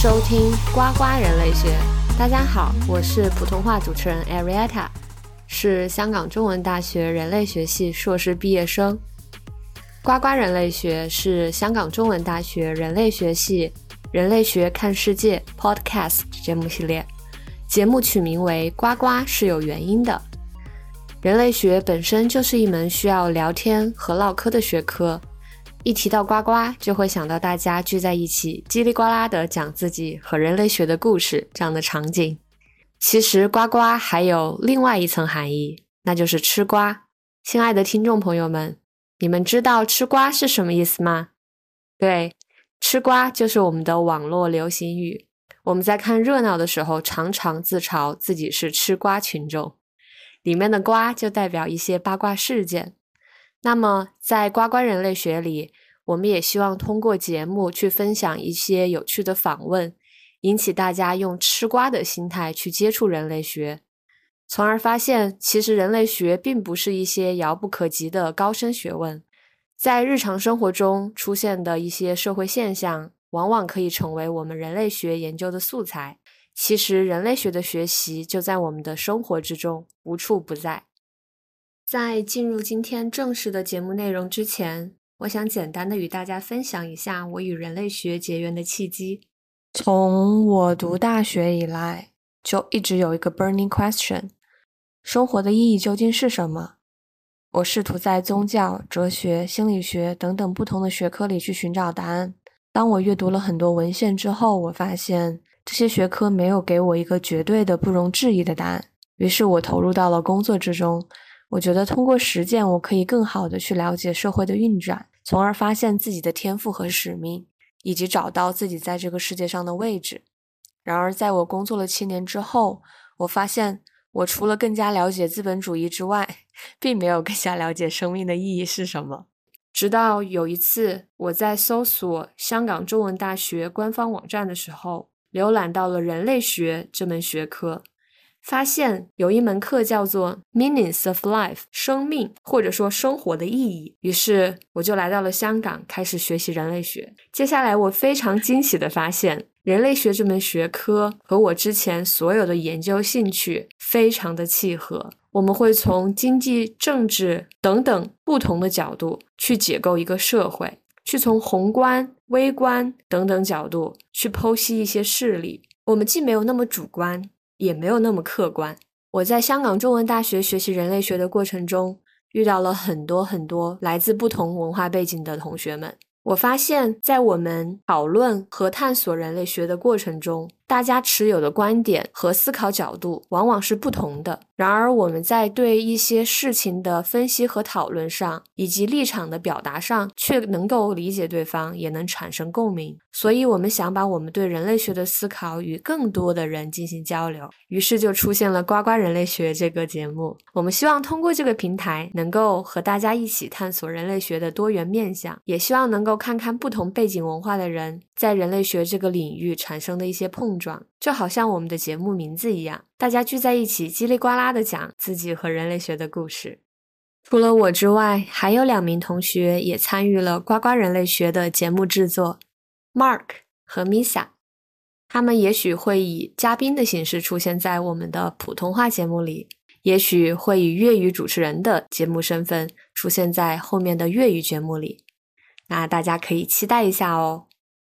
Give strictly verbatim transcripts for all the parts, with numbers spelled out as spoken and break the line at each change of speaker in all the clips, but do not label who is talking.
收听呱呱人类学。大家好，我是普通话主持人 Arietta， 是香港中文大学人类学系硕士毕业生。呱呱人类学是香港中文大学人类学系人类学看世界 Podcast 节目系列，节目取名为呱呱是有原因的。人类学本身就是一门需要聊天和唠嗑的学科，一提到呱呱就会想到大家聚在一起叽里呱啦的讲自己和人类学的故事这样的场景。其实呱呱还有另外一层含义，那就是吃瓜。亲爱的听众朋友们，你们知道吃瓜是什么意思吗？对，吃瓜就是我们的网络流行语。我们在看热闹的时候常常自嘲自己是吃瓜群众，里面的瓜就代表一些八卦事件。那么在呱呱人类学里，我们也希望通过节目去分享一些有趣的访问，引起大家用吃瓜的心态去接触人类学，从而发现其实人类学并不是一些遥不可及的高深学问，在日常生活中出现的一些社会现象往往可以成为我们人类学研究的素材。其实人类学的学习就在我们的生活之中，无处不在。在进入今天正式的节目内容之前，我想简单的与大家分享一下我与人类学结缘的契机。从我读大学以来，就一直有一个 burning question， 生活的意义究竟是什么？我试图在宗教、哲学、心理学等等不同的学科里去寻找答案。当我阅读了很多文献之后，我发现这些学科没有给我一个绝对的不容置疑的答案。于是我投入到了工作之中。我觉得通过实践，我可以更好的去了解社会的运转，从而发现自己的天赋和使命，以及找到自己在这个世界上的位置。然而在我工作了七年之后，我发现我除了更加了解资本主义之外，并没有更加了解生命的意义是什么。直到有一次我在搜索香港中文大学官方网站的时候，浏览到了人类学这门学科，发现有一门课叫做 Meanings of Life， 生命或者说生活的意义。于是我就来到了香港，开始学习人类学。接下来我非常惊喜地发现，人类学这门学科和我之前所有的研究兴趣非常的契合。我们会从经济、政治等等不同的角度去解构一个社会，去从宏观、微观等等角度去剖析一些事例。我们既没有那么主观，也没有那么客观。我在香港中文大学学习人类学的过程中，遇到了很多很多来自不同文化背景的同学们。我发现在我们讨论和探索人类学的过程中，大家持有的观点和思考角度往往是不同的。然而我们在对一些事情的分析和讨论上，以及立场的表达上，却能够理解对方，也能产生共鸣。所以我们想把我们对人类学的思考与更多的人进行交流，于是就出现了呱呱人类学这个节目。我们希望通过这个平台能够和大家一起探索人类学的多元面向，也希望能够看看不同背景文化的人在人类学这个领域产生的一些碰撞，就好像我们的节目名字一样，大家聚在一起叽里呱啦的讲自己和人类学的故事。除了我之外，还有两名同学也参与了呱呱人类学的节目制作， Mark 和 Misa。 他们也许会以嘉宾的形式出现在我们的普通话节目里，也许会以粤语主持人的节目身份出现在后面的粤语节目里，那大家可以期待一下哦。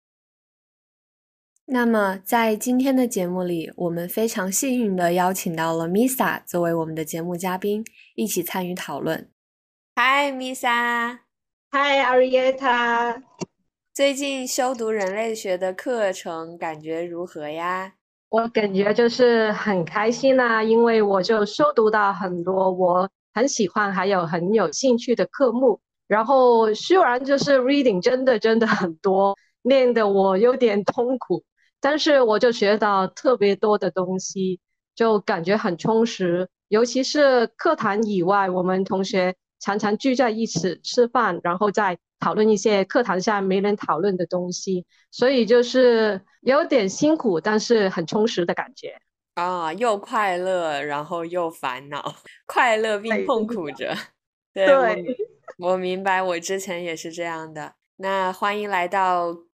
那么在今天的节目里，我们非常幸运地邀请到了 Misa 作为我们的节目嘉宾，一起参与讨论。Hi Misa。
Hi Arietta。
最近修读人类学的课程感觉如何呀？
我感觉就是很开心啊，因为我就修读到很多我很喜欢还有很有兴趣的科目，然后虽然就是 reading 真的真的很多，念得我有点痛苦，但是我就学到特别多的东西，就感觉很充实。尤其是课堂以外，我们同学常常聚在一起吃饭，然后再讨论一些课堂下没人讨论的东西，所以就是有点辛苦，但是很充实的感觉
啊，又快乐然后又烦恼，快乐并痛苦着。对，
对，
我我明白，我之前也是这样的。那欢迎来到呱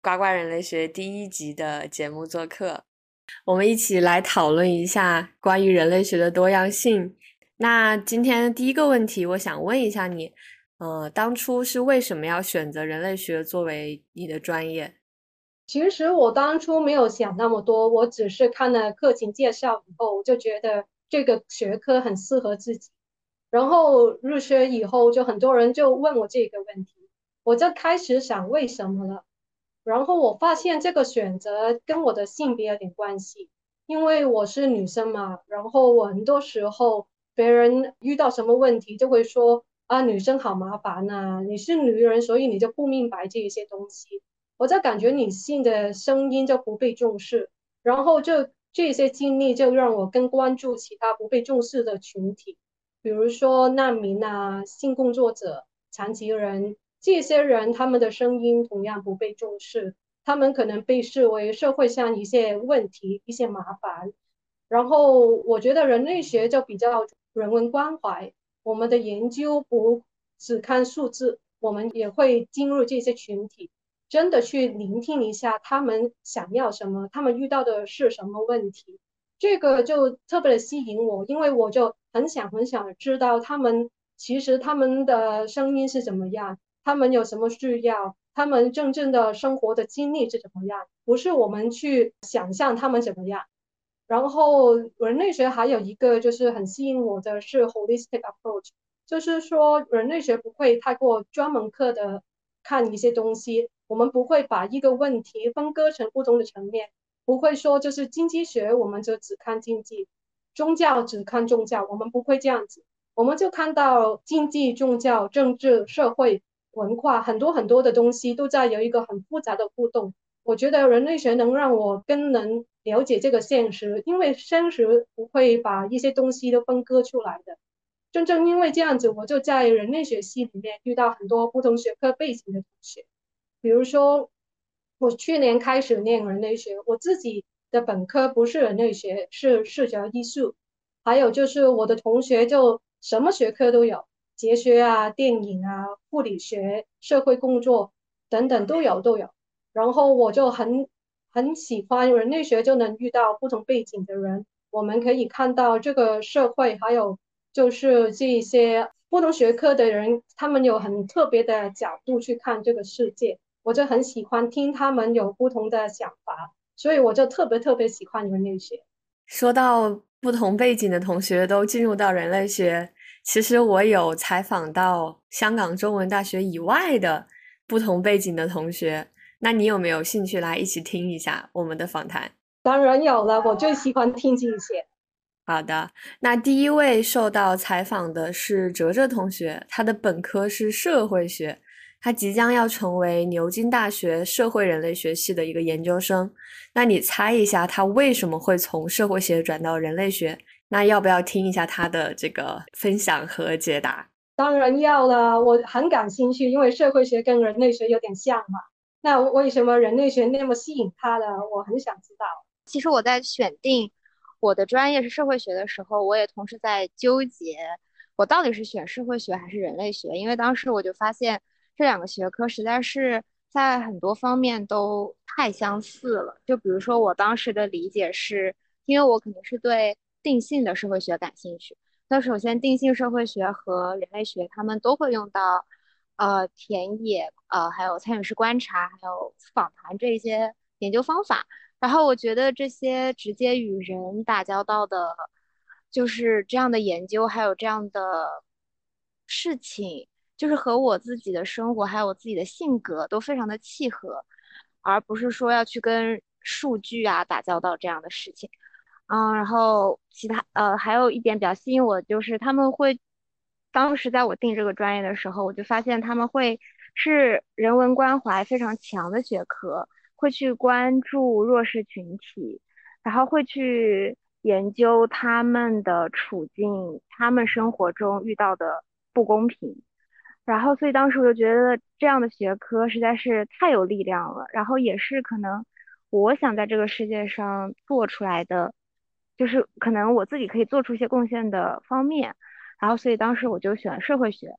呱呱人类学第一集的节目做客，我们一起来讨论一下关于人类学的多样性。那今天第一个问题，我想问一下你，呃，当初是为什么要选择人类学作为你的专业？
其实我当初没有想那么多，我只是看了课程介绍以后，我就觉得这个学科很适合自己。然后入学以后，就很多人就问我这个问题，我就开始想为什么了。然后我发现这个选择跟我的性别有点关系，因为我是女生嘛，然后我很多时候别人遇到什么问题就会说啊，女生好麻烦呐、你是女人，所以你就不明白这一些东西。我就感觉女性的声音就不被重视，然后就这些经历就让我更关注其他不被重视的群体，比如说难民啊、性工作者、残疾人，这些人他们的声音同样不被重视，他们可能被视为社会上一些问题、一些麻烦。然后我觉得人类学就比较人文关怀，我们的研究不只看数字，我们也会进入这些群体。真的去聆听一下他们想要什么，他们遇到的是什么问题，这个就特别的吸引我，因为我就很想很想知道他们其实他们的声音是怎么样，他们有什么需要，他们真正的生活的经历是怎么样，不是我们去想象他们怎么样。然后人类学还有一个就是很吸引我的是 holistic approach，就是说人类学不会太过专门课的看一些东西，我们不会把一个问题分割成不同的层面，不会说就是经济学我们就只看经济，宗教只看宗教，我们不会这样子，我们就看到经济、宗教、政治、社会、文化很多很多的东西都在有一个很复杂的互动。我觉得人类学能让我更能了解这个现实，因为现实不会把一些东西都分割出来的。正正因为这样子，我就在人类学系里面遇到很多不同学科背景的同学。比如说，我去年开始念人类学，我自己的本科不是人类学，是视觉艺术。还有就是我的同学就什么学科都有，哲学啊、电影啊、护理学、社会工作等等都有都有。然后我就很很喜欢人类学，就能遇到不同背景的人，我们可以看到这个社会，还有就是这一些不同学科的人，他们有很特别的角度去看这个世界，我就很喜欢听他们有不同的想法，所以我就特别特别喜欢人类学。
说到不同背景的同学都进入到人类学，其实我有采访到香港中文大学以外的不同背景的同学，那你有没有兴趣来一起听一下我们的访谈？
当然有了，我最喜欢听这些。
好的，那第一位受到采访的是哲哲同学，他的本科是社会学，他即将要成为牛津大学社会人类学系的一个研究生。那你猜一下他为什么会从社会学转到人类学？那要不要听一下他的这个分享和解答？
当然要了，我很感兴趣，因为社会学跟人类学有点像嘛。那为什么人类学那么吸引他呢？我很想知道。
其实我在选定我的专业是社会学的时候，我也同时在纠结，我到底是选社会学还是人类学？因为当时我就发现这两个学科实在是在很多方面都太相似了。就比如说我当时的理解是，因为我肯定是对定性的社会学感兴趣。那首先，定性社会学和人类学，他们都会用到呃田野、呃还有参与式观察、还有访谈这一些研究方法。然后我觉得这些直接与人打交道的，就是这样的研究，还有这样的事情，就是和我自己的生活还有我自己的性格都非常的契合，而不是说要去跟数据啊打交道这样的事情。嗯，然后其他呃还有一点比较吸引我，就是他们会，当时在我定这个专业的时候，我就发现他们会是人文关怀非常强的学科。会去关注弱势群体，然后会去研究他们的处境，他们生活中遇到的不公平。然后，所以当时我就觉得这样的学科实在是太有力量了，然后也是可能我想在这个世界上做出来的，就是可能我自己可以做出一些贡献的方面。然后，所以当时我就选社会学。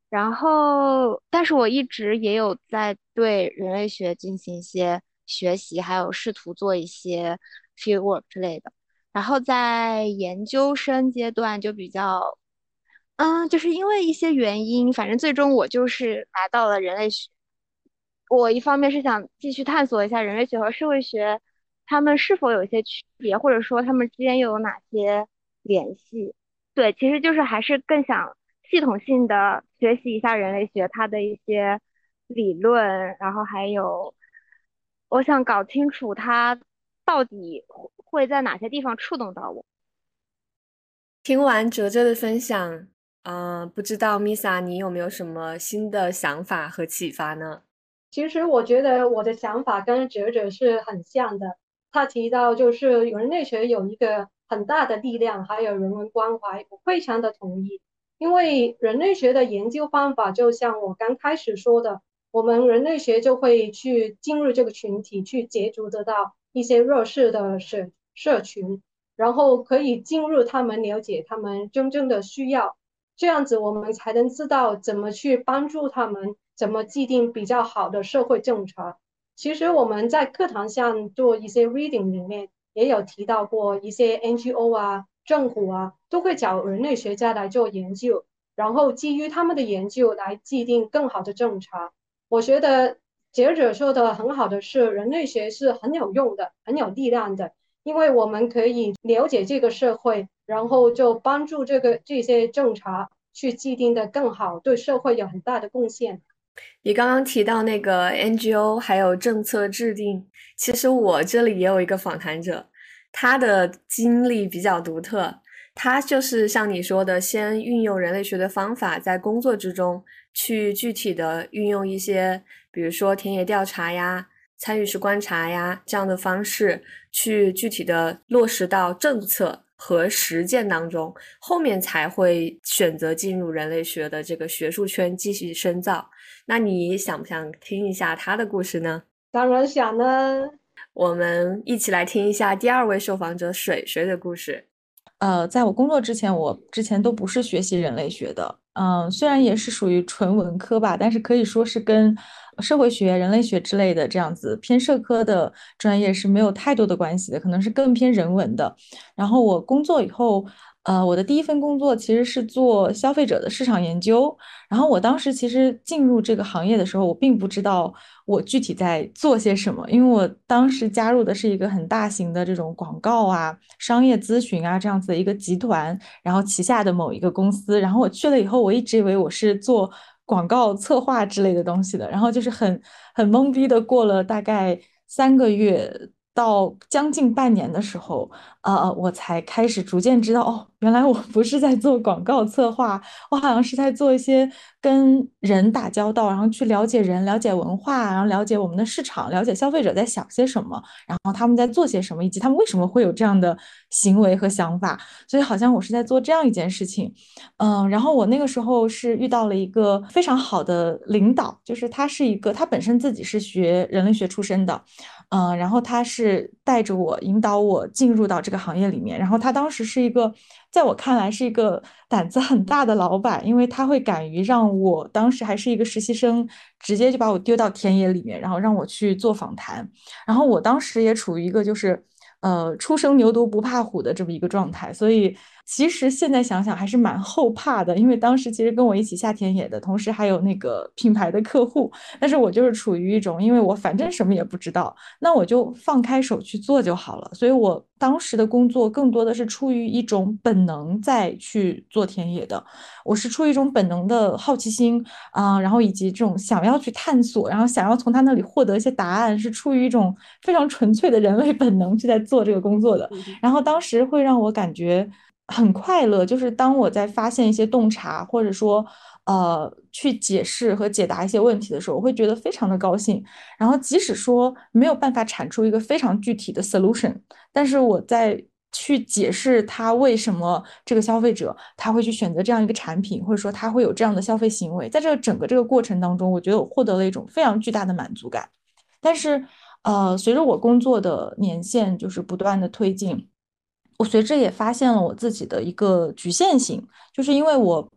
然后，但是我一直也有在对人类学进行一些学习，还有试图做一些 field work 之类的。然后在研究生阶段就比较，嗯，就是因为一些原因，反正最终我就是来到了人类学。我一方面是想继续探索一下人类学和社会学，它们是否有一些区别，或者说它们之间又有哪些联系。对，其实就是还是更想系统性的学习一下人类学它的一些理论，然后还有我想搞清楚它到底会会在哪些地方触动到我。
听完哲哲的分享，嗯、不知道 Misa 你有没有什么新的想法和启发呢？
其实我觉得我的想法跟哲哲是很像的。他提到就是人类学有一个很大的力量，还有人文关怀，我非常的同意。因为人类学的研究方法，就像我刚开始说的，我们人类学就会去进入这个群体，去接触得到一些弱势的社社群，然后可以进入他们，了解他们真正的需要。这样子我们才能知道怎么去帮助他们，怎么制定比较好的社会政策。其实我们在课堂上做一些 reading 里面也有提到过，一些 N G O 啊、政府啊都会找人类学家来做研究，然后基于他们的研究来制定更好的政策。我觉得学者说的很好的是，人类学是很有用的，很有力量的。因为我们可以了解这个社会，然后就帮助这个这些政策去制定的更好，对社会有很大的贡献。
你刚刚提到那个 N G O 还有政策制定，其实我这里也有一个访谈者，他的经历比较独特。他就是像你说的，先运用人类学的方法，在工作之中去具体的运用一些，比如说田野调查呀、参与式观察呀这样的方式，去具体的落实到政策和实践当中，后面才会选择进入人类学的这个学术圈继续深造。那你想不想听一下他的故事呢？
当然想呢。
我们一起来听一下第二位受访者水水的故事。
呃，在我工作之前，我之前都不是学习人类学的，嗯，虽然也是属于纯文科吧，但是可以说是跟社会学、人类学之类的这样子偏社科的专业是没有太多的关系的，可能是更偏人文的。然后我工作以后，呃，我的第一份工作其实是做消费者的市场研究。然后我当时其实进入这个行业的时候，我并不知道我具体在做些什么，因为我当时加入的是一个很大型的这种广告啊、商业咨询啊这样子的一个集团，然后旗下的某一个公司。然后我去了以后，我一直以为我是做广告策划之类的东西的，然后就是很很懵逼的过了大概三个月到将近半年的时候，呃，我才开始逐渐知道，哦，原来我不是在做广告策划，我好像是在做一些跟人打交道，然后去了解人、了解文化，然后了解我们的市场，了解消费者在想些什么，然后他们在做些什么，以及他们为什么会有这样的行为和想法。所以好像我是在做这样一件事情。嗯，然后我那个时候是遇到了一个非常好的领导，就是他是一个，他本身自己是学人类学出身的。嗯，然后他是带着我引导我进入到这个行业里面，然后他当时是一个，在我看来是一个胆子很大的老板，因为他会敢于让我当时还是一个实习生，直接就把我丢到田野里面，然后让我去做访谈。然后我当时也处于一个就是呃初生牛犊不怕虎的这么一个状态，所以其实现在想想还是蛮后怕的，因为当时其实跟我一起下田野的同时还有那个品牌的客户，但是我就是处于一种因为我反正什么也不知道，那我就放开手去做就好了。所以我当时的工作更多的是出于一种本能在去做田野的，我是出于一种本能的好奇心啊、呃然后以及这种想要去探索，然后想要从他那里获得一些答案，是出于一种非常纯粹的人类本能去在做这个工作的。然后当时会让我感觉很快乐，就是当我在发现一些洞察，或者说呃去解释和解答一些问题的时候，我会觉得非常的高兴。然后即使说没有办法产出一个非常具体的 solution，但是我在去解释他为什么这个消费者他会去选择这样一个产品，或者说他会有这样的消费行为，在这个整个这个过程当中，我觉得我获得了一种非常巨大的满足感。但是，呃，随着我工作的年限就是不断的推进，我随之也发现了我自己的一个局限性，就是因为我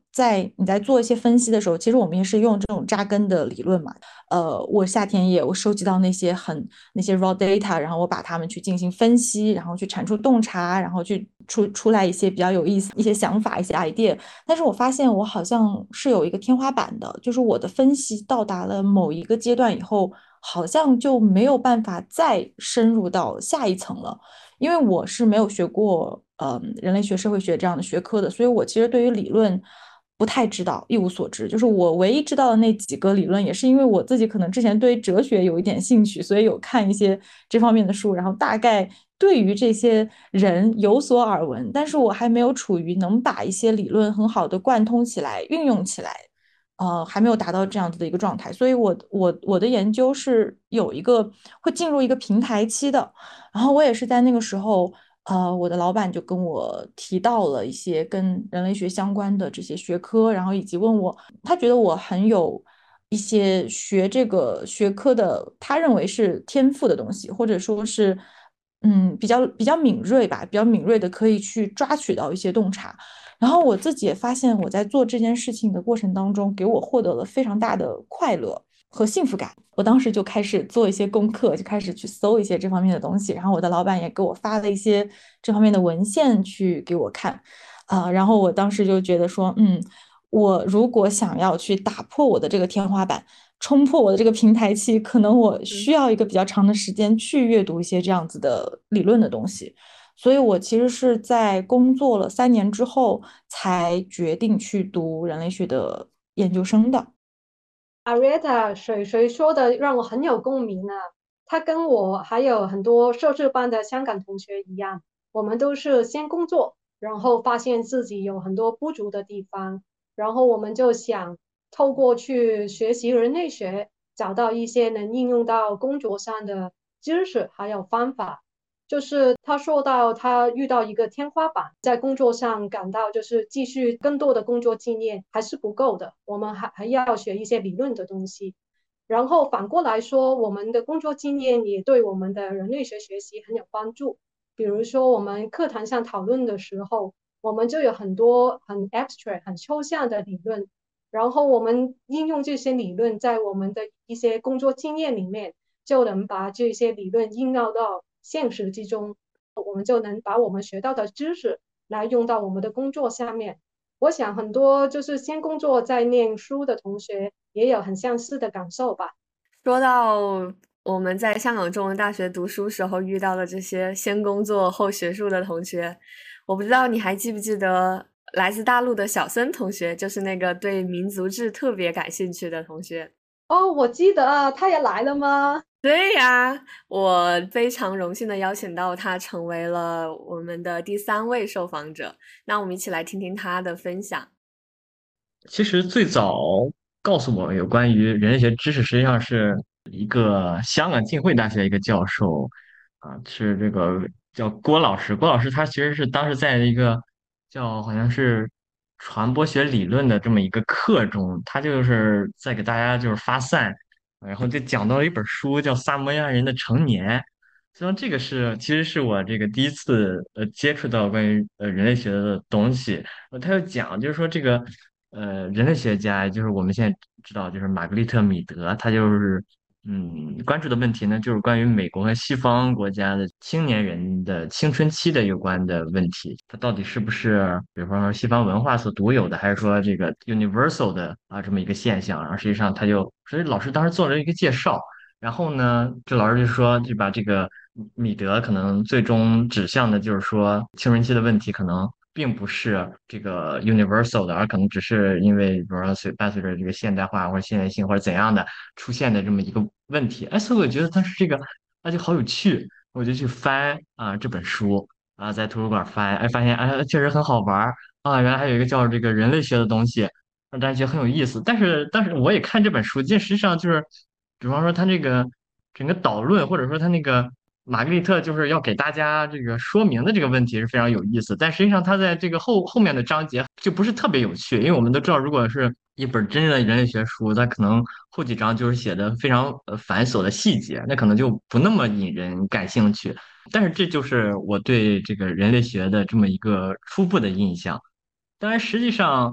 在你在做一些分析的时候，其实我们也是用这种扎根的理论嘛。呃，我夏田野我收集到那些很那些 raw data，然后我把它们去进行分析，然后去产出洞察，然后去出出来一些比较有意思一些想法一些 idea。但是我发现我好像是有一个天花板的，就是我的分析到达了某一个阶段以后，好像就没有办法再深入到下一层了。因为我是没有学过呃人类学、社会学这样的学科的，所以我其实对于理论不太知道，一无所知。就是我唯一知道的那几个理论，也是因为我自己可能之前对哲学有一点兴趣，所以有看一些这方面的书，然后大概对于这些人有所耳闻，但是我还没有处于能把一些理论很好的贯通起来、运用起来。呃，还没有达到这样子的一个状态，所以我我我的研究是有一个会进入一个平台期的，然后我也是在那个时候，呃，我的老板就跟我提到了一些跟人类学相关的这些学科，然后以及问我，他觉得我很有一些学这个学科的，他认为是天赋的东西，或者说是，嗯，比较比较敏锐吧，比较敏锐的可以去抓取到一些洞察。然后我自己也发现，我在做这件事情的过程当中，给我获得了非常大的快乐和幸福感。我当时就开始做一些功课，就开始去搜一些这方面的东西。然后我的老板也给我发了一些这方面的文献去给我看，啊、呃然后我当时就觉得说，嗯，我如果想要去打破我的这个天花板，冲破我的这个平台期，可能我需要一个比较长的时间去阅读一些这样子的理论的东西。所以我其实是在工作了三年之后，才决定去读人类学的研究生的。
Arietta 水水说的让我很有共鸣啊。他跟我还有很多硕士班的香港同学一样，我们都是先工作，然后发现自己有很多不足的地方，然后我们就想透过去学习人类学，找到一些能应用到工作上的知识还有方法。就是他说到他遇到一个天花板，在工作上感到就是继续更多的工作经验还是不够的，我们还还要学一些理论的东西。然后反过来说，我们的工作经验也对我们的人类学学习很有帮助。比如说我们课堂上讨论的时候，我们就有很多很 abstract 很抽象的理论，然后我们应用这些理论在我们的一些工作经验里面，就能把这些理论应用到现实之中，我们就能把我们学到的知识来用到我们的工作下面。我想很多就是先工作再念书的同学也有很相似的感受吧。
说到我们在香港中文大学读书时候遇到的这些先工作后学术的同学，我不知道你还记不记得来自大陆的小森同学，就是那个对民族志特别感兴趣的同学。
哦，我记得啊，他也来了吗？
对呀，我非常荣幸的邀请到他成为了我们的第三位受访者。那我们一起来听听他的分享。
其实最早告诉我有关于人类学知识，实际上是一个香港浸会大学一个教授啊，是这个叫郭老师。郭老师他其实是当时在一个叫好像是传播学理论的这么一个课中，他就是在给大家就是发散，然后就讲到了一本书叫《萨摩亚人的成年》。实际上这个是其实是我这个第一次呃接触到关于呃人类学的东西。呃他就讲就是说这个。呃，人类学家就是我们现在知道，就是玛格丽特·米德，他就是嗯关注的问题呢，就是关于美国和西方国家的青年人的青春期的有关的问题，它到底是不是，比方说西方文化所独有的，还是说这个 universal 的啊这么一个现象？然后实际上他就，所以老师当时做了一个介绍，然后呢，这老师就说就把这个米德可能最终指向的就是说青春期的问题可能。并不是这个 universal 的，而可能只是因为，比如说随伴随着这个现代化或者现代性或者怎样的出现的这么一个问题。哎，所以我觉得当时这个那就好有趣，我就去翻啊这本书啊，在图书馆翻，哎，发现哎确实很好玩儿啊，原来还有一个叫这个人类学的东西，让大家觉得很有意思。但是但是我也看这本书，这实际上就是，比方说它这个整个导论或者说它那个。玛格丽特就是要给大家这个说明的这个问题是非常有意思，但实际上它在这个后后面的章节就不是特别有趣，因为我们都知道，如果是一本真正的人类学书，它可能后几章就是写的非常呃繁琐的细节，那可能就不那么引人感兴趣。但是这就是我对这个人类学的这么一个初步的印象。当然，实际上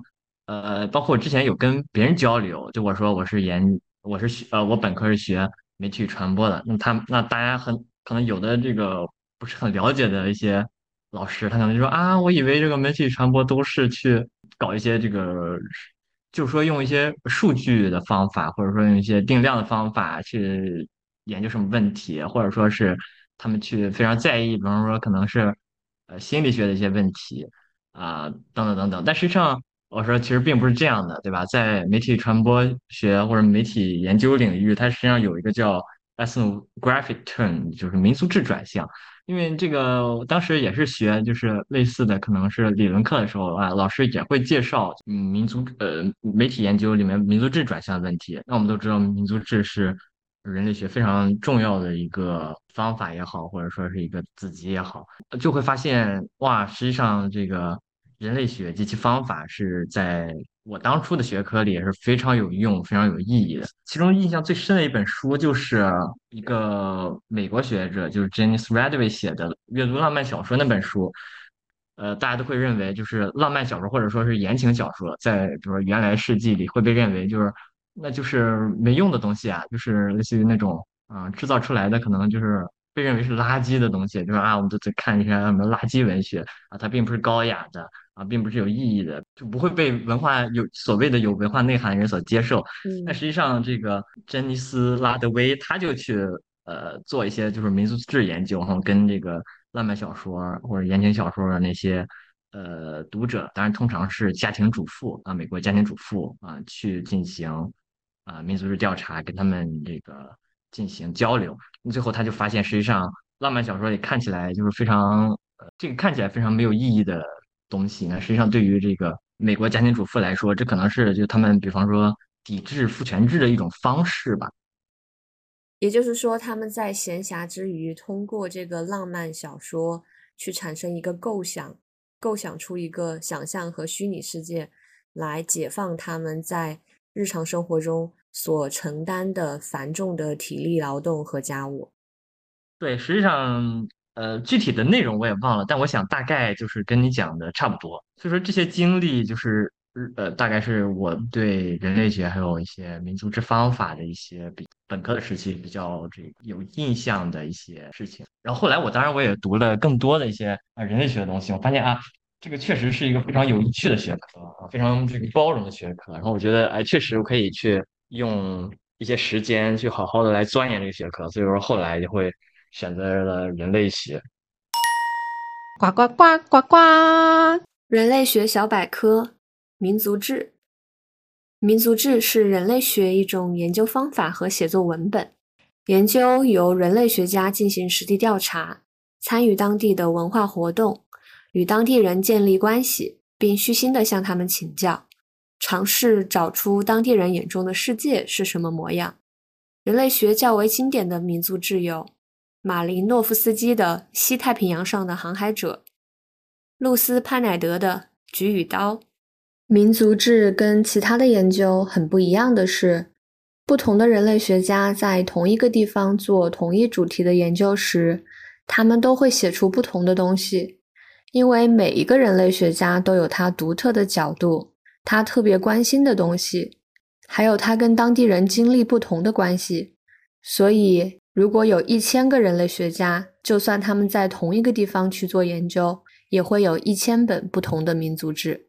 呃，包括我之前有跟别人交流，就我说我是研我是学呃我本科是学媒体传播的，那他那大家很可能有的这个不是很了解的一些老师，他可能就说啊，我以为这个媒体传播都是去搞一些这个，就是说用一些数据的方法，或者说用一些定量的方法去研究什么问题，或者说是他们去非常在意，比方说可能是呃心理学的一些问题啊、等等等等。但实际上，我说其实并不是这样的，对吧？在媒体传播学或者媒体研究领域，它实际上有一个叫 ethnographic turn，就是民族志转向。因为这个当时也是学就是类似的，可能是理论课的时候啊，老师也会介绍嗯民族呃媒体研究里面民族志转向的问题。那我们都知道，民族志是人类学非常重要的一个方法也好，或者说是一个子集也好，就会发现哇，实际上这个人类学及其方法是在我当初的学科里也是非常有用、非常有意义的。其中印象最深的一本书就是一个美国学者，就是 Janice Radway 写的《阅读浪漫小说》那本书。呃，大家都会认为就是浪漫小说或者说是言情小说，在比如说原来世纪里会被认为就是那就是没用的东西啊，就是类似于那种啊、呃制造出来的可能就是被认为是垃圾的东西，就是啊我们都在看一些什么垃圾文学啊，它并不是高雅的啊，并不是有意义的，就不会被文化有所谓的有文化内涵的人所接受。但
嗯。
实际上，这个珍妮斯拉德威他就去呃做一些就是民族志研究，然后跟这个浪漫小说或者言情小说的那些呃读者，当然通常是家庭主妇啊，美国家庭主妇啊，去进行啊民族志调查，跟他们这个进行交流。最后他就发现，实际上浪漫小说里看起来就是非常呃这个看起来非常没有意义的东西呢，实际上对于这个美国家庭主妇来说，这可能是就他们比方说抵制父权制的一种方式吧。
也就是说，他们在闲暇之余，通过这个浪漫小说去产生一个构想，构想出一个想象和虚拟世界，来解放他们在日常生活中所承担的繁重的体力劳动和家务。
对，实际上，呃，具体的内容我也忘了，但我想大概就是跟你讲的差不多。所以说这些经历就是，呃，大概是我对人类学还有一些民族志方法的一些比本科的时期比较这个有印象的一些事情。然后后来我当然我也读了更多的一些啊人类学的东西，我发现啊，这个确实是一个非常有趣的学科啊，非常这个包容的学科。然后我觉得，哎，确实我可以去用一些时间去好好的来钻研这个学科，所以说后来就会选择了人类学。
呱呱呱呱呱！
人类学小百科：民族志。民族志是人类学一种研究方法和写作文本，研究由人类学家进行实地调查，参与当地的文化活动，与当地人建立关系，并虚心地向他们请教，尝试找出当地人眼中的世界是什么模样。人类学较为经典的民族志有马林诺夫斯基的《西太平洋上的航海者》，露丝潘乃德的《菊与刀》。民族志跟其他的研究很不一样的是，不同的人类学家在同一个地方做同一主题的研究时，他们都会写出不同的东西，因为每一个人类学家都有他独特的角度，他特别关心的东西，还有他跟当地人经历不同的关系。所以如果有一千个人类学家，就算他们在同一个地方去做研究，也会有一千本不同的民族志。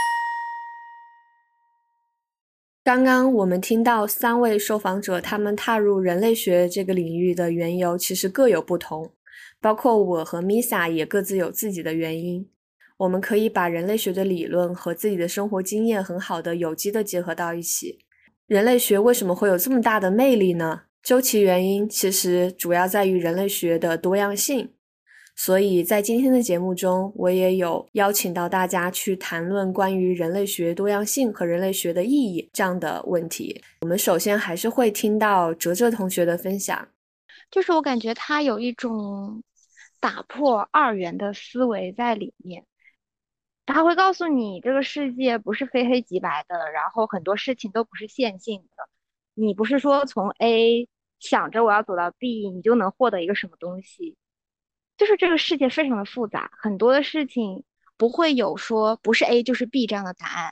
刚刚我们听到三位受访者他们踏入人类学这个领域的缘由其实各有不同，包括我和 Misa 也各自有自己的原因。我们可以把人类学的理论和自己的生活经验很好的有机的结合到一起。人类学为什么会有这么大的魅力呢？究其原因，其实主要在于人类学的多样性。所以在今天的节目中，我也有邀请到大家去谈论关于人类学多样性和人类学的意义这样的问题。我们首先还是会听到哲哲同学的分享。
就是我感觉他有一种打破二元的思维在里面，他会告诉你这个世界不是非黑即白的，然后很多事情都不是线性的，你不是说从 A 想着我要走到 B 你就能获得一个什么东西，就是这个世界非常的复杂，很多的事情不会有说不是 A 就是 B 这样的答案，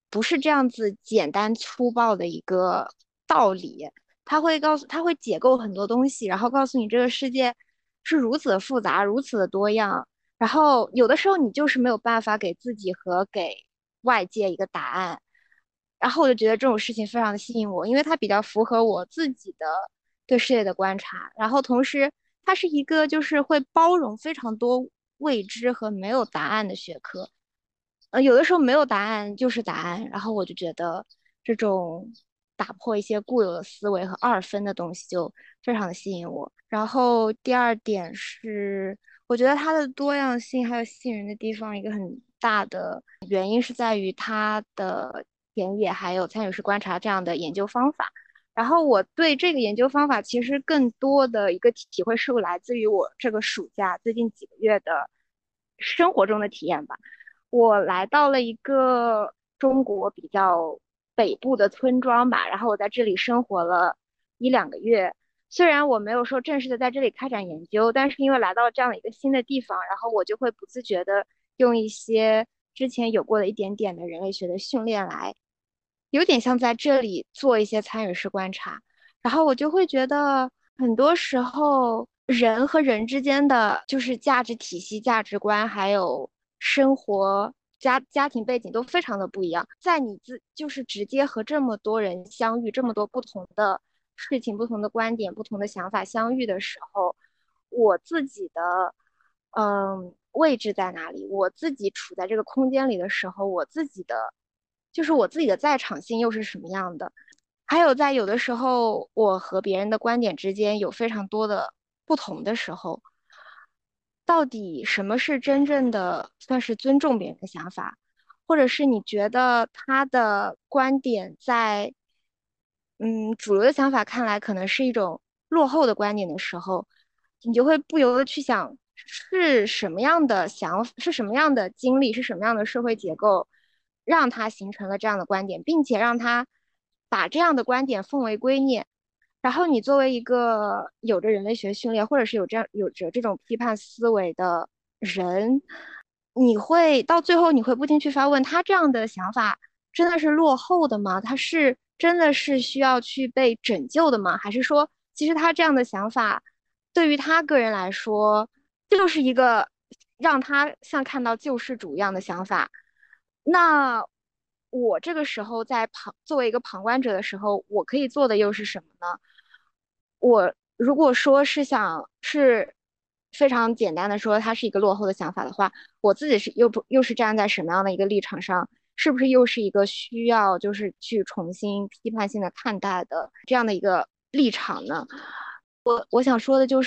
不是这样子简单粗暴的一个道理，它会告诉，它会解构很多东西，然后告诉你这个世界是如此的复杂，如此的多样。然后有的时候你就是没有办法给自己和给外界一个答案，然后我就觉得这种事情非常的吸引我，因为它比较符合我自己的对世界的观察，然后同时它是一个就是会包容非常多未知和没有答案的学科。呃，有的时候没有答案就是答案，然后我就觉得这种打破一些固有的思维和二分的东西就非常的吸引我。然后第二点是，我觉得它的多样性还有吸引人的地方，一个很大的原因是在于它的田野还有参与式观察这样的研究方法。然后我对这个研究方法其实更多的一个体会是来自于我这个暑假最近几个月的生活中的体验吧。我来到了一个中国比较北部的村庄吧，然后我在这里生活了一两个月。虽然我没有说正式的在这里开展研究，但是因为来到这样的一个新的地方，然后我就会不自觉的用一些之前有过的一点点的人类学的训练来，有点像在这里做一些参与式观察。然后我就会觉得很多时候人和人之间的就是价值体系、价值观，还有生活家家庭背景都非常的不一样。在你自就是直接和这么多人相遇，这么多不同的事情、不同的观点、不同的想法相遇的时候，我自己的嗯位置在哪里？我自己处在这个空间里的时候，我自己的就是我自己的在场性又是什么样的？还有在有的时候，我和别人的观点之间有非常多的不同的时候，到底什么是真正的算是尊重别人的想法，或者是你觉得他的观点在嗯主流的想法看来可能是一种落后的观点的时候，你就会不由得去想是什么样的想是什么样的经历，是什么样的社会结构，让他形成了这样的观点，并且让他把这样的观点奉为圭臬。然后你作为一个有着人类学训练，或者是有这样有着这种批判思维的人，你会到最后你会不停去发问，他这样的想法真的是落后的吗？他是真的是需要去被拯救的吗？还是说，其实他这样的想法对于他个人来说，就是一个让他像看到救世主一样的想法？那我这个时候在旁作为一个旁观者的时候，我可以做的又是什么呢？我如果说是想是非常简单的说，它是一个落后的想法的话，我自己是又不又是站在什么样的一个立场上？是不是又是一个需要就是去重新批判性的看待的这样的一个立场呢？我我想说的就是，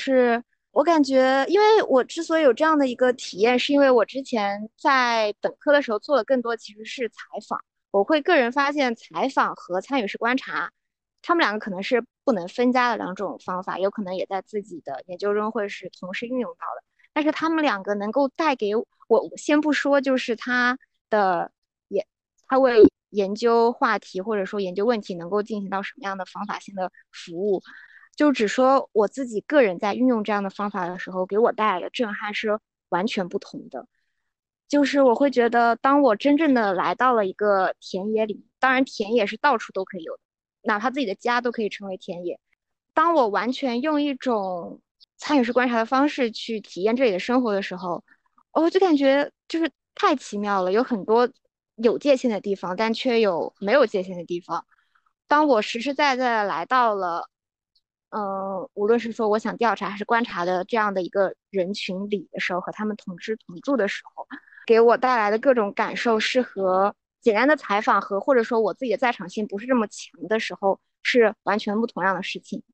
我感觉，因为我之所以有这样的一个体验，是因为我之前在本科的时候做的更多其实是采访。我会个人发现，采访和参与式观察，他们两个可能是不能分家的两种方法，有可能也在自己的研究中会是同时运用到的。但是他们两个能够带给我，我先不说，就是他的也，他为研究话题或者说研究问题能够进行到什么样的方法性的服务，就只说我自己个人在运用这样的方法的时候，给我带来的震撼是完全不同的。就是我会觉得，当我真正的来到了一个田野里，当然田野是到处都可以有的，哪怕自己的家都可以成为田野。当我完全用一种参与式观察的方式去体验这里的生活的时候，我就感觉就是太奇妙了，有很多有界限的地方，但却有没有界限的地方。当我实实在在的来到了，嗯，无论是说我想调查还是观察的这样的一个人群里的时候，和他们同吃同住的时候，给我带来的各种感受是和简单的采访和或者说我自己的在场性不是这么强的时候是完全不同样的事情。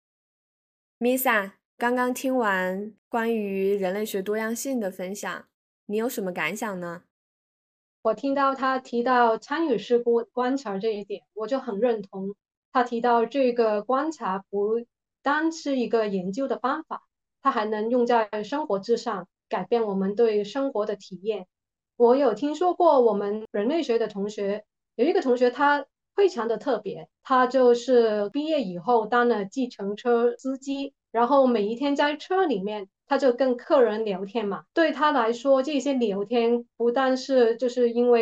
Misa，刚刚听完关于人类学多样性的分享，你有什么感想呢？
我听到他提到参与式观观察这一点，我就很认同。他提到这个观察不单是一个研究的方法，它还能用在生活之上，改变我们对生活的体验。我有听说过我们人类学的同学，有一个同学他非常的特别，他就是毕业以后当了计程车司机，然后每一天在车里面他就跟客人聊天嘛，对他来说这些聊天不但是就是因为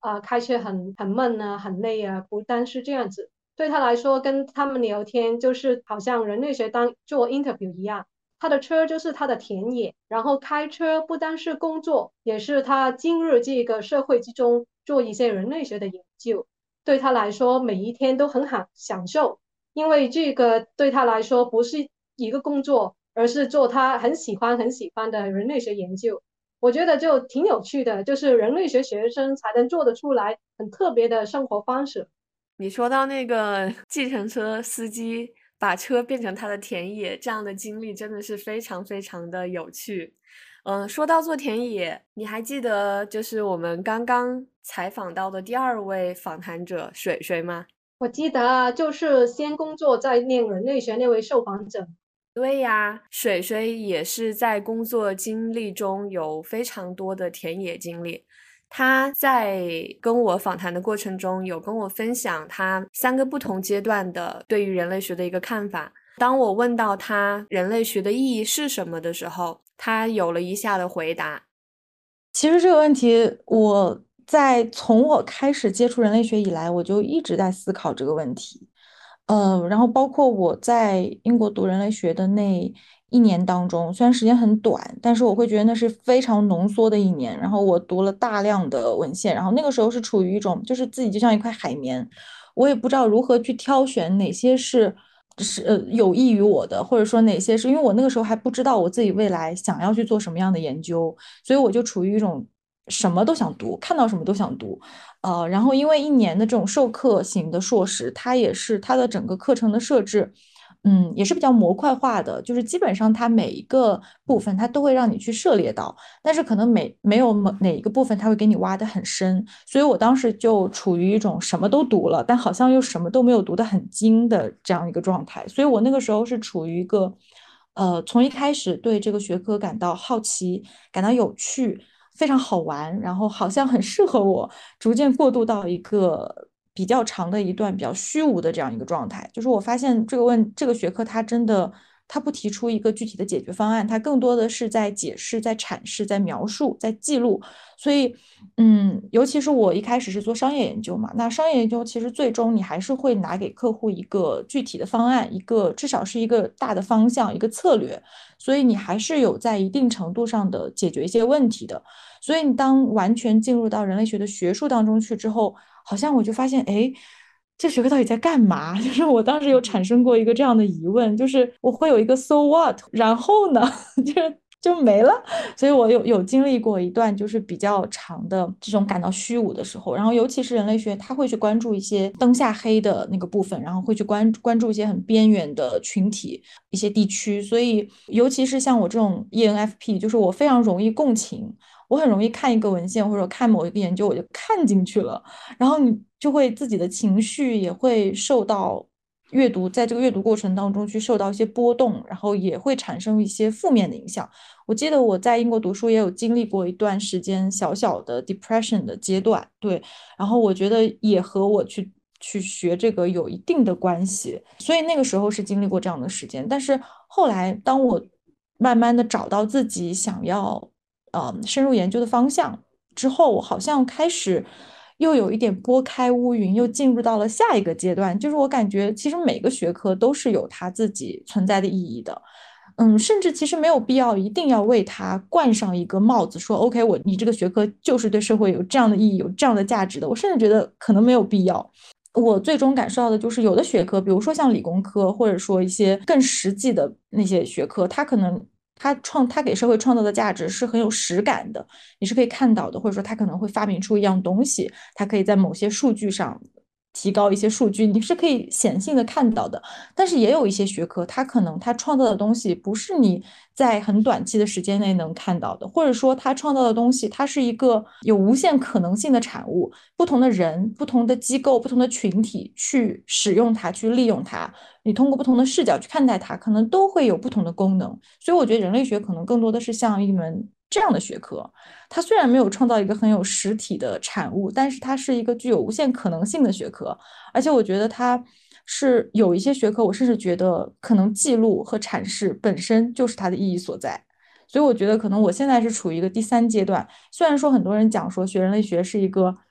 呃开车很很闷啊，很累啊，不单是这样子。对他来说，跟他们聊天就是好像人类学当做 interview 一样，他的车就是他的田野，然后开车不单是工作，也是他进入这个社会之中做一些人类学的研究。对他来说，每一天都很好享受，因为这个对他来说不是一个工作，而是做他很喜欢很喜欢的人类学研究。我觉得就挺有趣的，就是人类学学生才能做得出来很特别的生活方式。
你说到那个计程车司机把车变成他的田野，这样的经历真的是非常非常的有趣。嗯，说到做田野，你还记得就是我们刚刚采访到的第二位访谈者水水吗？
我记得啊，就是先工作再念人类学那位受访者。
对呀，水水也是在工作经历中有非常多的田野经历。他在跟我访谈的过程中，有跟我分享他三个不同阶段的对于人类学的一个看法。当我问到他人类学的意义是什么的时候，他有了以下的回答。
其实这个问题，我在从我开始接触人类学以来，我就一直在思考这个问题。呃，然后包括我在英国读人类学的那一年当中，虽然时间很短，但是我会觉得那是非常浓缩的一年。然后我读了大量的文献，然后那个时候是处于一种，就是自己就像一块海绵，我也不知道如何去挑选哪些是是呃有益于我的，或者说哪些是因为我那个时候还不知道我自己未来想要去做什么样的研究，所以我就处于一种什么都想读，看到什么都想读。呃，然后因为一年的这种授课型的硕士，它也是它的整个课程的设置，嗯，也是比较模块化的，就是基本上它每一个部分它都会让你去涉猎到，但是可能每没有某哪一个部分它会给你挖得很深，所以我当时就处于一种什么都读了，但好像又什么都没有读得很精的这样一个状态，所以我那个时候是处于一个，呃，从一开始对这个学科感到好奇，感到有趣。非常好玩，然后好像很适合我，逐渐过渡到一个比较长的一段比较虚无的这样一个状态。就是我发现这个问这个学科它真的它不提出一个具体的解决方案，它更多的是在解释、在阐释、在描述、在记录。所以，嗯，尤其是我一开始是做商业研究嘛，那商业研究其实最终你还是会拿给客户一个具体的方案，一个至少是一个大的方向，一个策略。所以你还是有在一定程度上的解决一些问题的。所以你当完全进入到人类学的学术当中去之后，好像我就发现，哎，这学科到底在干嘛？就是我当时有产生过一个这样的疑问，就是我会有一个 so what，然后呢，就是就没了。所以我有有经历过一段就是比较长的这种感到虚无的时候，然后尤其是人类学，他会去关注一些灯下黑的那个部分，然后会去关关注一些很边缘的群体、一些地区，所以尤其是像我这种 E N F P，就是我非常容易共情。我很容易看一个文献或者看某一个研究，我就看进去了，然后你就会自己的情绪也会受到阅读，在这个阅读过程当中去受到一些波动，然后也会产生一些负面的影响。我记得我在英国读书也有经历过一段时间小小的 depression 的阶段，对，然后我觉得也和我去去学这个有一定的关系，所以那个时候是经历过这样的时间，但是后来当我慢慢的找到自己想要呃深入研究的方向之后，我好像开始又有一点拨开乌云，又进入到了下一个阶段。就是我感觉，其实每个学科都是有它自己存在的意义的。嗯，甚至其实没有必要一定要为它冠上一个帽子，说 OK，我你这个学科就是对社会有这样的意义、有这样的价值的。我甚至觉得可能没有必要。我最终感受到的就是，有的学科，比如说像理工科，或者说一些更实际的那些学科，它可能它创它给社会创造的价值是很有实感的，你是可以看到的，或者说它可能会发明出一样东西，它可以在某些数据上提高一些数据，你是可以显性的看到的。但是也有一些学科，它可能它创造的东西不是你在很短期的时间内能看到的，或者说它创造的东西，它是一个有无限可能性的产物。不同的人、不同的机构、不同的群体去使用它、去利用它，你通过不同的视角去看待它，可能都会有不同的功能。所以我觉得人类学可能更多的是像一门这样的学科，它虽然没有创造一个很有实体的产物，但是它是一个具有无限可能性的学科。而且我觉得它是有一些学科，我甚至觉得可能记录和阐释本身就是它的意义所在。所以我觉得可能我现在是处于一个第三阶段。虽然说很多人讲说学人类学是一个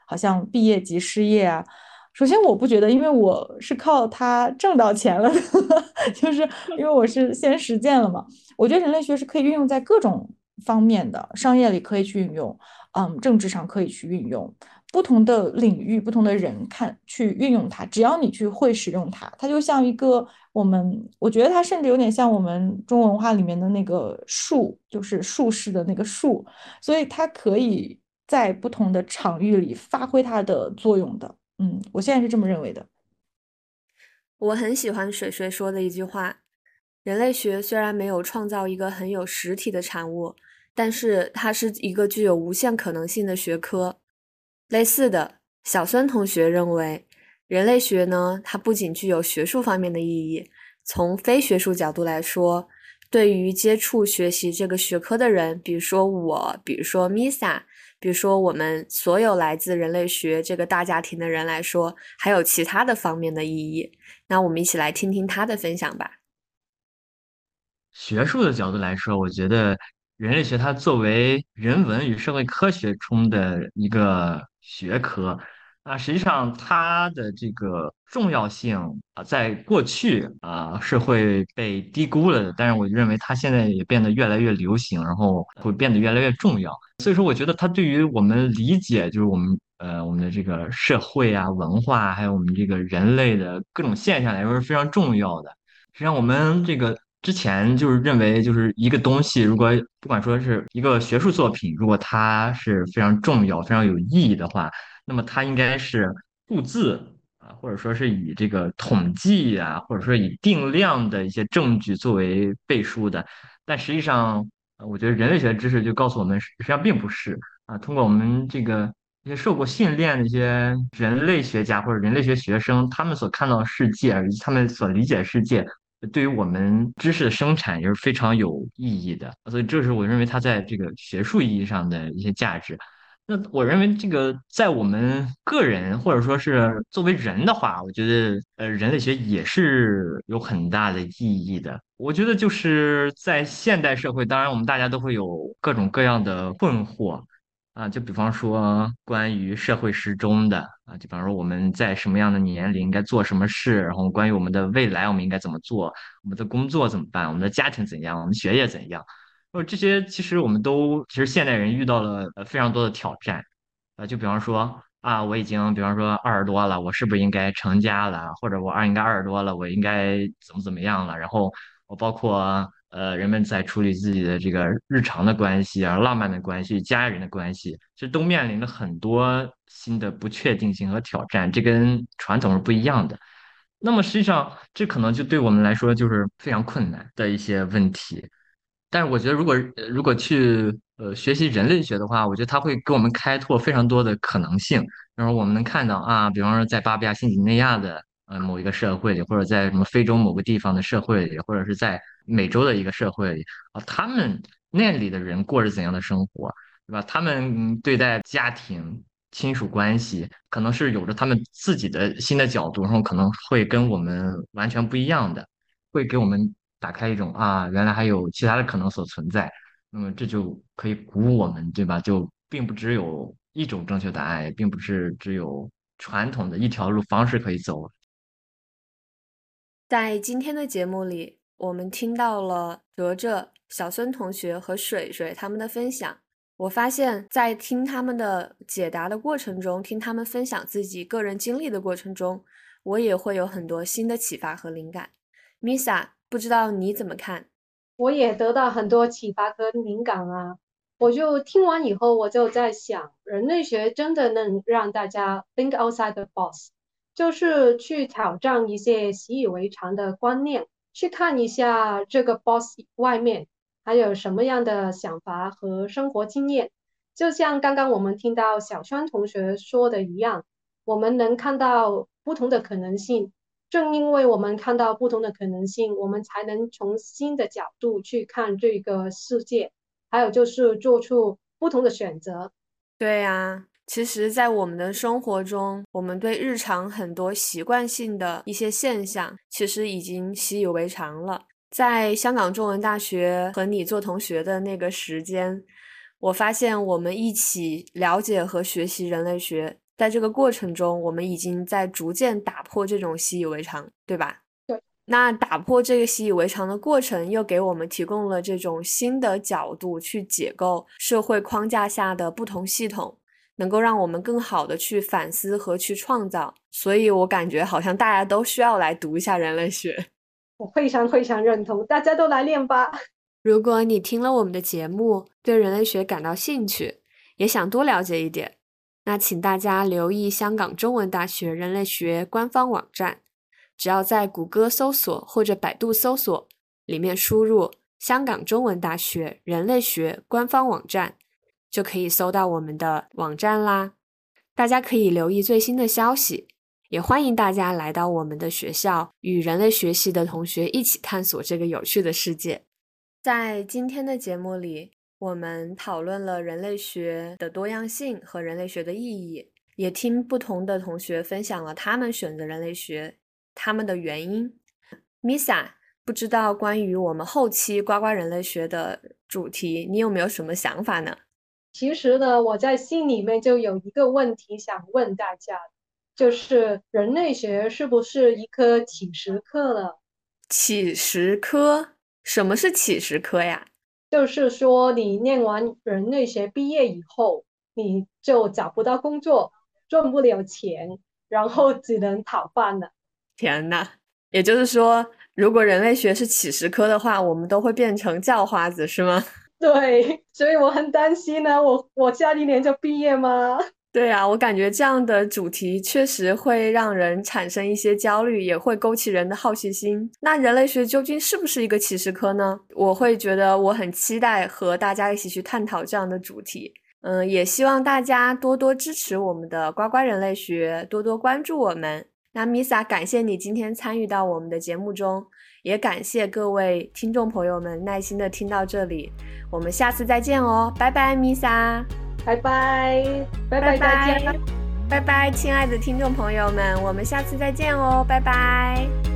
好像毕业即失业啊。首先我不觉得，因为我是靠它挣到钱了的就是因为我是先实践了嘛。我觉得人类学是可以运用在各种方面的，商业里可以去运用，嗯，政治上可以去运用，不同的领域、不同的人看去运用它，只要你去会使用它，它就像一个我们，我觉得它甚至有点像我们中文化里面的那个术，就是术士的那个术，所以它可以在不同的场域里发挥它的作用的。嗯，我现在是这么认为的。
我很喜欢水水说的一句话：人类学虽然没有创造一个很有实体的产物，但是它是一个具有无限可能性的学科。类似的，小孙同学认为，人类学呢，它不仅具有学术方面的意义，从非学术角度来说，对于接触学习这个学科的人，比如说我，比如说 Misa，比如说我们所有来自人类学这个大家庭的人来说，还有其他的方面的意义。那我们一起来听听他的分享吧。
学术的角度来说，我觉得人类学它作为人文与社会科学中的一个学科啊，实际上它的这个重要性啊，在过去啊是会被低估了的，但是我认为它现在也变得越来越流行，然后会变得越来越重要。所以说，我觉得它对于我们理解，就是我们呃我们的这个社会啊、文化，还有我们这个人类的各种现象来说是非常重要的。实际上，我们这个之前就是认为，就是一个东西，如果不管说是一个学术作品，如果它是非常重要、非常有意义的话，那么它应该是数字啊，或者说是以这个统计啊，或者说以定量的一些证据作为背书的。但实际上，呃我觉得人类学知识就告诉我们，实际上并不是啊。通过我们这个一些受过训练的一些人类学家或者人类学学生，他们所看到的世界，以及他们所理解的世界。对于我们知识的生产也是非常有意义的，所以这是我认为它在这个学术意义上的一些价值。那我认为这个在我们个人或者说是作为人的话，我觉得呃人类学也是有很大的意义的。我觉得就是在现代社会，当然我们大家都会有各种各样的困惑，啊，就比方说关于社会时钟的啊，就比方说我们在什么样的年龄应该做什么事，然后关于我们的未来我们应该怎么做，我们的工作怎么办，我们的家庭怎样，我们学业怎样，呃，这些其实我们都其实现代人遇到了呃非常多的挑战，啊，就比方说啊，我已经比方说二十多了，我是不是应该成家了，或者我二应该二十多了，我应该怎么怎么样了，然后我包括。呃，人们在处理自己的这个日常的关系啊、浪漫的关系、家人的关系，其实都面临着很多新的不确定性和挑战，这跟传统是不一样的。那么实际上，这可能就对我们来说就是非常困难的一些问题。但是我觉得，如果呃如果去呃学习人类学的话，我觉得它会给我们开拓非常多的可能性。然后我们能看到啊，比方说在巴布亚新几内亚的呃某一个社会里，或者在什么非洲某个地方的社会里，或者是在美洲的一个社会里啊，他们那里的人过着怎样的生活，对吧？他们嗯对待家庭、亲属关系，可能是有着他们自己的新的角度，然后可能会跟我们完全不一样的。会给我们打开一种啊，原来还有其他的可能所存在，那么这就可以鼓舞我们，对吧？就并不只有一种正确答案，也并不是只有传统的一条路方式可以走。
在今天的节目里，我们听到了哲哲、小孙同学和水水他们的分享。我发现，在听他们的解答的过程中，听他们分享自己个人经历的过程中，我也会有很多新的启发和灵感。Misa，不知道你怎么看？
我也得到很多启发和灵感啊！我就听完以后，我就在想，人类学真的能让大家 think outside the box，就是去挑战一些习以为常的观念，去看一下这个 box 外面还有什么样的想法和生活经验。就像刚刚我们听到小川同学说的一样，我们能看到不同的可能性。正因为我们看到不同的可能性，我们才能从新的角度去看这个世界，还有就是做出不同的选择。
对呀，其实，在我们的生活中，我们对日常很多习惯性的一些现象，其实已经习以为常了。在香港中文大学和你做同学的那个时间，我发现我们一起了解和学习人类学， 在这个过程中，我们已经在逐渐打破这种习以为常，对吧？
对。
那打破这个习以为常的过程，又给我们提供了这种新的角度去解构社会框架下的不同系统，能够让我们更好的去反思和去创造。所以我感觉好像大家都需要来读一下人类学。
我非常非常认同，大家都来练吧。
如果你听了我们的节目，对人类学感到兴趣，也想多了解一点，那请大家留意香港中文大学人类学官方网站，只要在谷歌搜索或者百度搜索里面输入香港中文大学人类学官方网站，就可以搜到我们的网站啦。大家可以留意最新的消息，也欢迎大家来到我们的学校，与人类学系的同学一起探索这个有趣的世界。在今天的节目里，我们讨论了人类学的多样性和人类学的意义，也听不同的同学分享了他们选择人类学他们的原因。 Misa， 不知道关于我们后期呱呱人类学的主题，你有没有什么想法呢？
其实呢，我在心里面就有一个问题想问大家，就是人类学是不是一科启识课了？
启识科？什么是启识科呀？
就是说你念完人类学毕业以后，你就找不到工作，赚不了钱，然后只能讨饭了。
天哪，也就是说如果人类学是启识科的话，我们都会变成叫花子是吗？
对，所以我很担心呢，我我下一年就毕业吗？
对啊，我感觉这样的主题确实会让人产生一些焦虑，也会勾起人的好奇心。那人类学究竟是不是一个启识科呢？我会觉得我很期待和大家一起去探讨这样的主题。嗯，也希望大家多多支持我们的呱呱人类学，多多关注我们。那 Misa， 感谢你今天参与到我们的节目中，也感谢各位听众朋友们耐心的听到这里，我们下次再见哦，拜拜 Misa。
拜拜，拜拜大家，
拜拜，亲爱的听众朋友们，我们下次再见哦，拜拜。